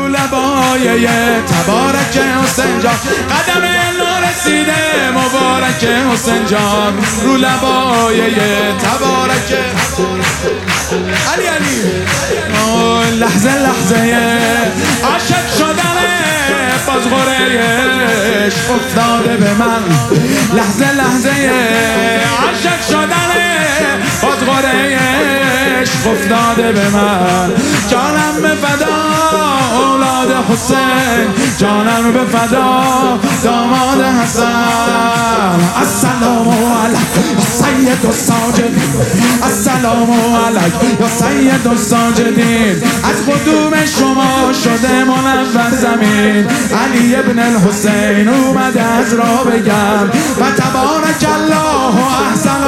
رو لبای تبارک حسین جان، قدم نو رسیده مبارک حسین جان، رو لبای تبارک علی علی. لحظه لحظه عاشق شدنه باز غرهش افتاده به من، لحظه لحظه عاشق شدنه باز غرهش افتاده به من. جانم به فدا اولاد حسین، جانم به فدا داماد حسن. السلام علیک سید الساجدین، السلام علیک یا سید الساجدین. از قدوم شما شده منور زمین، علی ابن الحسین اومده از را بگم. و تبارک الله و احسن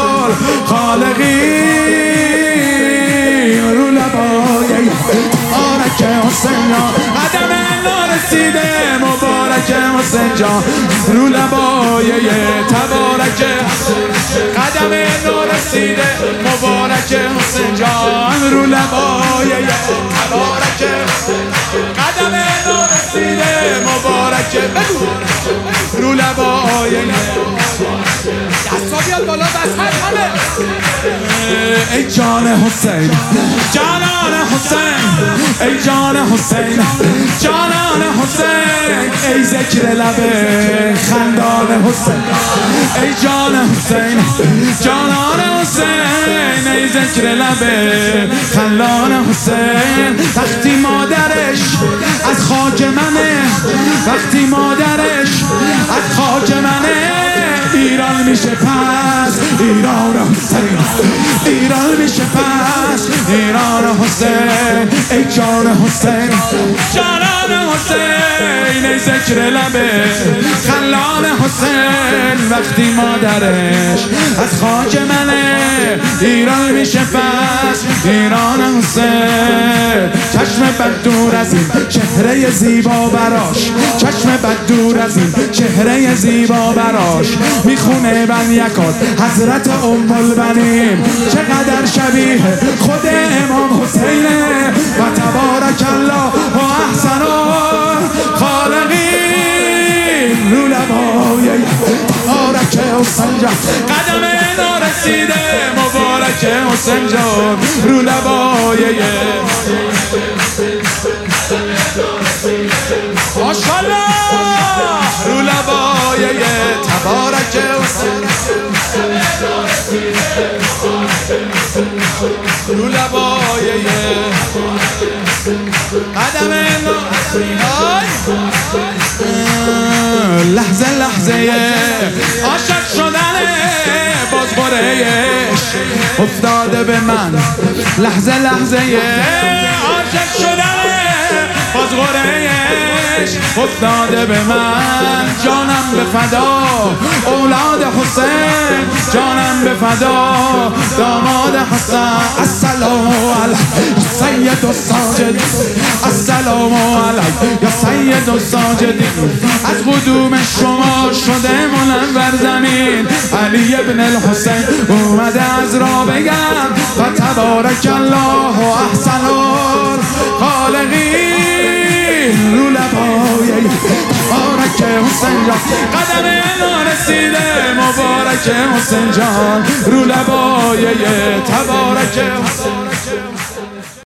الخالقین، رو لبای تبارک حسین جان، قدم نو رسیده مبارک حسین جان، رو لبای تبارک، قدم نو رسیده مبارک حسین جان، رو لبای تبارک، قدم نو رسیده مبارک، رو لبای دستا بیاد بالا دست همه. ای جان حسین جانان حسین، ای جان حسین جانان حسین، ای ذکر لب خندان حسین، ای جان حسین جانان حسین، ای ذکر لب خندان حسین. وقتی مادرش از خاک منه، وقتی مادرش از خاک منه، ایران میشه پس ایران حسین، ایران میشه پس ایران حسین، ای جان حسین جانان حسین، ای ذکر لب خلان حسین. وقتی مادرش از خاک منه، ایران میشه پس ایران حسین. چشم بد دور از این چهره زیبا براش، چشم بد دور از این چهره زیبا براش، میخونه بن یکات حضرت ام البنین، چقدر شبیه خود امام حسینه. و تبارک الله و احسن الخالقین، رو لبای تبارک حسین جان، قدم نو رسیده مبارک حسین جان، رو لبای ماشاءالله، رو لبای تبارک حسین، رو لبای قدم نو. لحظه لحظه عاشق شدنه باز غرهش افتاده به من، لحظه لحظه عاشق شدنه باز غرهش افتاده به من. جانم به فدا اولاد حسین، جانم به فدا داماد حسن. السلام علیک سید الساجدین، السلام علیک یا سید الساجدین. از قدوم شما شده منور زمین، علی ابن الحسین اومده از را بگم. و تبارک الله و احسن الخالقین، رو لبای تبارک حسین جان، قدم نو رسیده مبارک حسین جان، رو لبای تبارک حسین.